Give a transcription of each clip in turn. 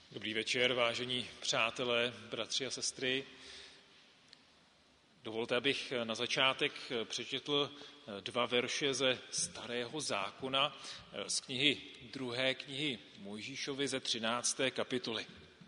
Dobrý večer, vážení přátelé, bratři a sestry. Dovolte, abych na začátek přečetl 2 verše ze Starého zákona z druhé knihy Mojžíšovy ze 13. kapitoly.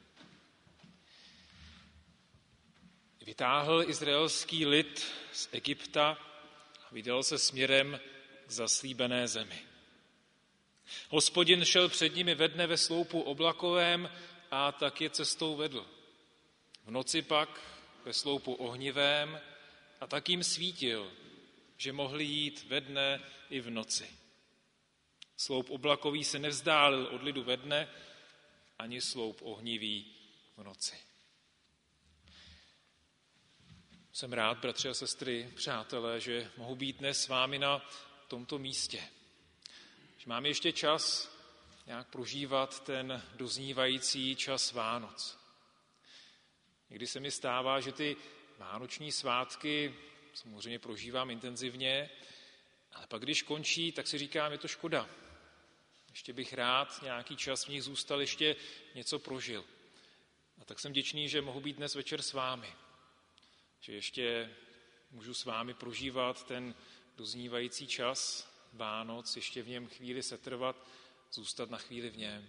Vytáhl izraelský lid z Egypta a vydal se směrem k zaslíbené zemi. Hospodin šel před nimi ve dne ve sloupu oblakovém a tak je cestou vedl. V noci pak ve sloupu ohnivém a tak jim svítil, že mohli jít ve dne i v noci. Sloup oblakový se nevzdálil od lidu ve dne, ani sloup ohnivý v noci. Jsem rád, bratři a sestry, přátelé, že mohu být dnes s vámi na tomto místě. Že máme ještě čas nějak prožívat ten doznívající čas Vánoc. Někdy se mi stává, že ty vánoční svátky samozřejmě prožívám intenzivně, ale pak když končí, tak si říkám, je to škoda. Ještě bych rád nějaký čas v nich zůstal, ještě něco prožil. A tak jsem vděčný, že mohu být dnes večer s vámi. Že ještě můžu s vámi prožívat ten doznívající čas Vánoc, ještě v něm chvíli setrvat, zůstat na chvíli v něm.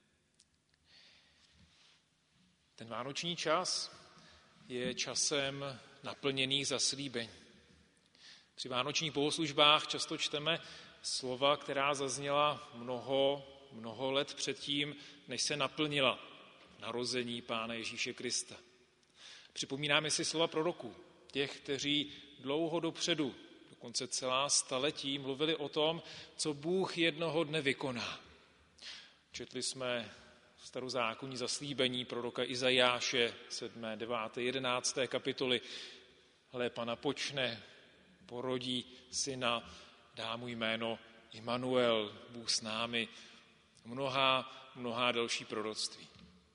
Ten vánoční čas je časem naplněných zaslíbení. Při vánočních bohoslužbách často čteme slova, která zazněla mnoho let předtím, než se naplnila narození Pána Ježíše Krista. Připomínáme si slova proroků, těch, kteří dlouho dopředu, dokonce celá staletí, mluvili o tom, co Bůh jednoho dne vykoná. Četli jsme starozákonní zaslíbení proroka Izajáše 7., 9., 11. kapitoly. Hle, Pana počne, porodí syna, dá mu jméno Immanuel, Bůh s námi. Mnohá další proroctví.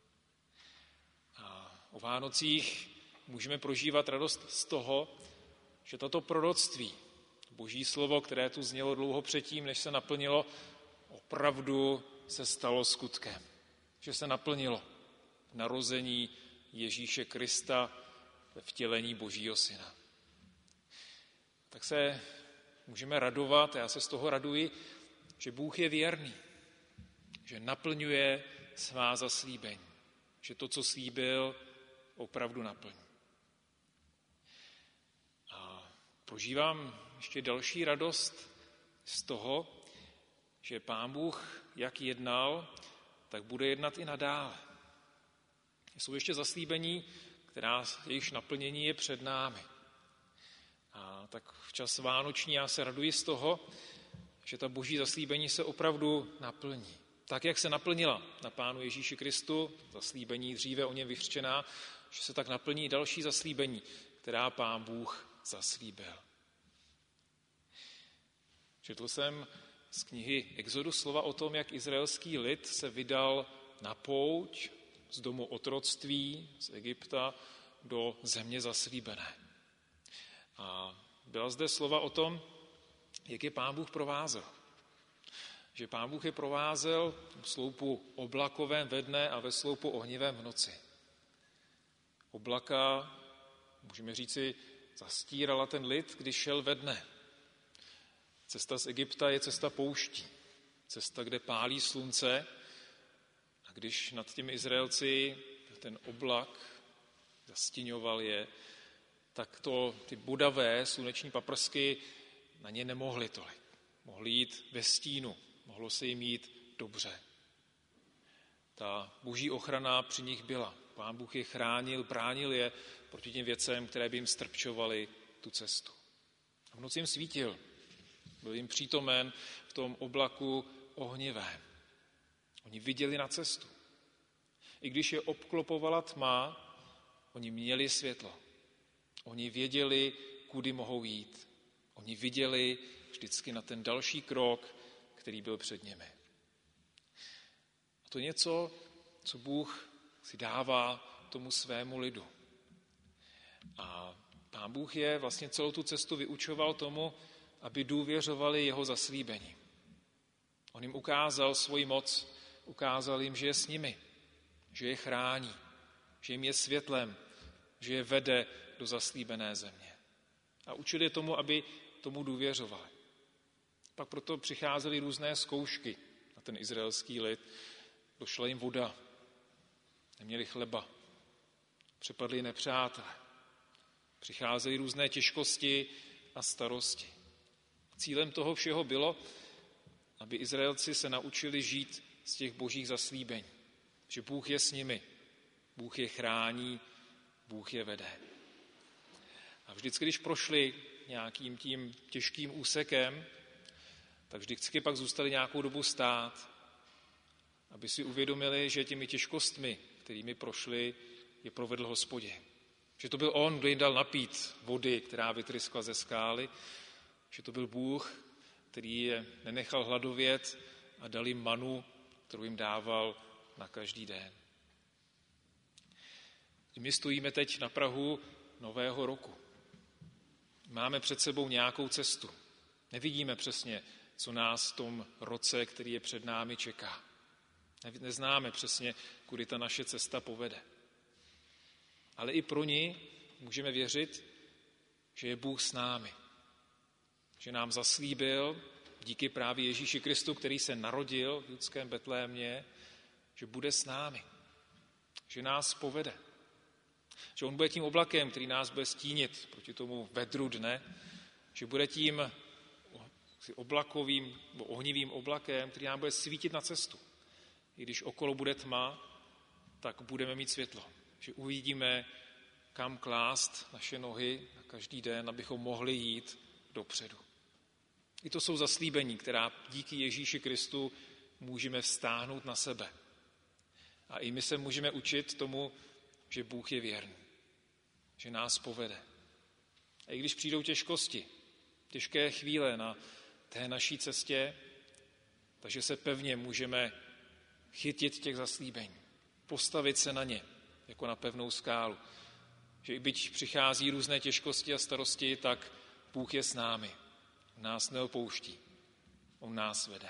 A o Vánocích můžeme prožívat radost z toho, že tato proroctví, Boží slovo, které tu znělo dlouho předtím, než se naplnilo, opravdu se stalo skutkem. Že se naplnilo v narození Ježíše Krista ve vtělení Božího syna. Tak se můžeme radovat, já se z toho raduji, že Bůh je věrný, že naplňuje svá zaslíbení, že to, co slíbil, opravdu naplní. A prožívám ještě další radost z toho, že Pán Bůh jak jednal, tak bude jednat i nadále. Jsou ještě zaslíbení, jejichž naplnění je před námi. A tak v čas vánoční já se raduji z toho, že ta Boží zaslíbení se opravdu naplní. Tak, jak se naplnila na Pánu Ježíši Kristu, zaslíbení dříve o něm vyřčená, že se tak naplní další zaslíbení, která Pán Bůh zaslíbil. Četl jsem z knihy Exodus slova o tom, jak izraelský lid se vydal na pouť z domu otroctví z Egypta do země zaslíbené. A byla zde slova o tom, jak je Pán Bůh provázel. Že Pán Bůh je provázel v sloupu oblakovém ve dne a ve sloupu ohnivém v noci. Oblaka, můžeme říci, zastírala ten lid, když šel ve dne. Cesta z Egypta je cesta pouští. Cesta, kde pálí slunce. A když nad těmi Izraelci ten oblak zastíňoval je, tak ty bodavé sluneční paprsky na ně nemohly tolik. Mohli jít ve stínu, mohlo se jim jít dobře. Ta Boží ochrana při nich byla. Pán Bůh je chránil, bránil je proti těm věcem, které by jim strpčovaly tu cestu. A v noci jim svítil. Byl jim přítomen v tom oblaku ohnivém. Oni viděli na cestu. I když je obklopovala tma, oni měli světlo. Oni věděli, kudy mohou jít. Oni viděli vždycky na ten další krok, který byl před nimi. A to je něco, co Bůh si dává tomu svému lidu. A Pán Bůh je vlastně celou tu cestu vyučoval tomu, aby důvěřovali jeho zaslíbení. On jim ukázal svoji moc, ukázal jim, že je s nimi. že je chrání, že jim je světlem, že je vede do zaslíbené země. A učili je tomu, aby tomu důvěřovali. Pak proto přicházely různé zkoušky na ten izraelský lid. Došla jim voda, neměli chleba, přepadli nepřátelé. Přicházely různé těžkosti a starosti. Cílem toho všeho bylo, aby Izraelci se naučili žít z těch božích zaslíbení. Že Bůh je s nimi, Bůh je chrání, Bůh je vede. A vždycky, když prošli nějakým tím těžkým úsekem, tak vždycky pak zůstali nějakou dobu stát, aby si uvědomili, že těmi těžkostmi, kterými prošli, je provedl Hospodin. Že to byl on, kdo jim dal napít vody, která vytryskla ze skály, že to byl Bůh, který je nenechal hladovět a dal jim manu, kterou jim dával na každý den. My stojíme teď na prahu nového roku. Máme před sebou nějakou cestu. Nevidíme přesně, co nás v tom roce, který je před námi, čeká. Neznáme přesně, kudy ta naše cesta povede. Ale i pro ní můžeme věřit, že je Bůh s námi. Že nám zaslíbil, díky právě Ježíši Kristu, který se narodil v judském Betlémě, že bude s námi. Že nás povede. Že on bude tím oblakem, který nás bude stínit proti tomu vedru dne. Že bude tím oblakovým, ohnivým oblakem, který nám bude svítit na cestu. I když okolo bude tma, tak budeme mít světlo. Že uvidíme, kam klást naše nohy na každý den, abychom mohli jít dopředu. I to jsou zaslíbení, která díky Ježíši Kristu můžeme vztáhnout na sebe. A i my se můžeme učit tomu, že Bůh je věrný, že nás povede. A i když přijdou těžkosti, těžké chvíle na té naší cestě, takže se pevně můžeme chytit těch zaslíbení, postavit se na ně, jako na pevnou skálu. Že i byť přichází různé těžkosti a starosti, tak Bůh je s námi. On nás neopouští. On nás vede.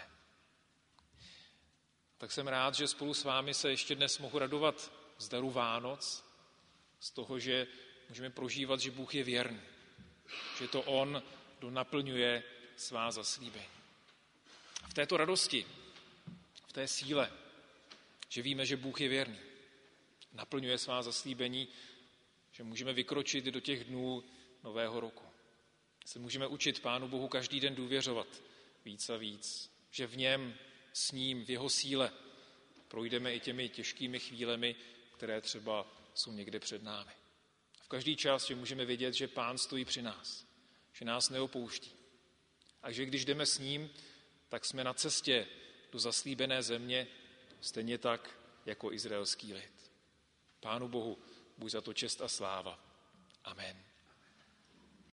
Tak jsem rád, že spolu s vámi se ještě dnes mohu radovat z daru Vánoc, z toho, že můžeme prožívat, že Bůh je věrný. Že to on, kdo naplňuje svá zaslíbení. V této radosti, v té síle, že víme, že Bůh je věrný, naplňuje svá zaslíbení, že můžeme vykročit do těch dnů nového roku. Se můžeme učit Pánu Bohu každý den důvěřovat víc a víc, že v něm, s ním, v jeho síle projdeme i těmi těžkými chvílemi, které třeba jsou někde před námi. V každý čas, že můžeme vědět, že Pán stojí při nás, že nás neopouští. A že když jdeme s ním, tak jsme na cestě do zaslíbené země, stejně tak jako izraelský lid. Pánu Bohu buď za to čest a sláva. Amen.